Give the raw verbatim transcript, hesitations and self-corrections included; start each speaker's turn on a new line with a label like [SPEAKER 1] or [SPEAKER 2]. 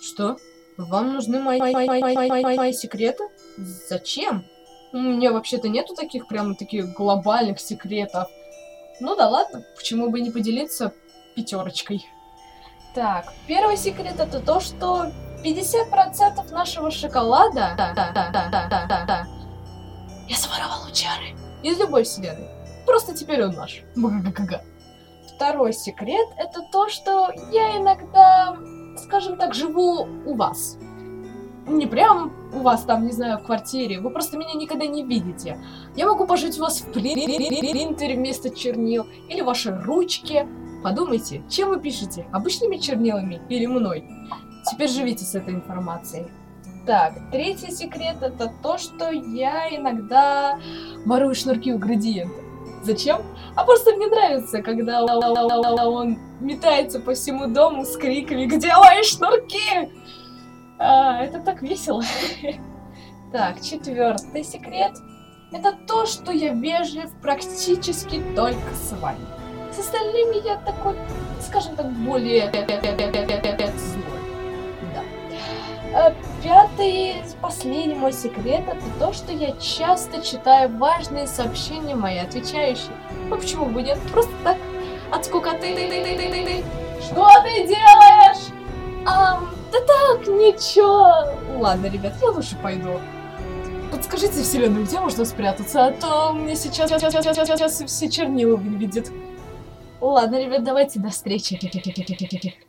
[SPEAKER 1] Что? Вам нужны мои, мои, мои, мои, мои, мои, мои секреты? Зачем? У меня вообще-то нету таких прямо таких глобальных секретов. Ну да ладно, почему бы не поделиться пятерочкой. Так, первый секрет это то, что пятьдесят процентов нашего шоколада да, да, да, да, да, да, да, я своровал у Чары из любой вселенной. Просто теперь он наш. Га-га-га-га. Второй секрет это то, что я иногда, скажем так, живу у вас. Не прям у вас там, не знаю, в квартире. Вы просто меня никогда не видите. Я могу пожить у вас в принтере вместо чернил или в вашей ручке. Подумайте, чем вы пишете? Обычными чернилами или мной? Теперь живите с этой информацией. Так, третий секрет это то, что я иногда ворую шнурки у градиента. Зачем? А просто мне нравится, когда он метается по всему дому с криками «Где мои шнурки?» а, Это так весело. Так, четвертый секрет это то, что я вежлив практически только с вами. С остальными я такой, скажем так, более злой. Да. Пятый, последний мой секрет это то, что я часто читаю важные сообщения мои отвечающие. Ну почему бы нет? Просто так, от скукоты. Что ты делаешь? А, да так, ничего. Ладно, ребят, я лучше пойду. Подскажите вселенную, где можно спрятаться, а то мне сейчас, сейчас, сейчас, сейчас, сейчас все чернила выведет. Ладно, ребят, давайте до встречи.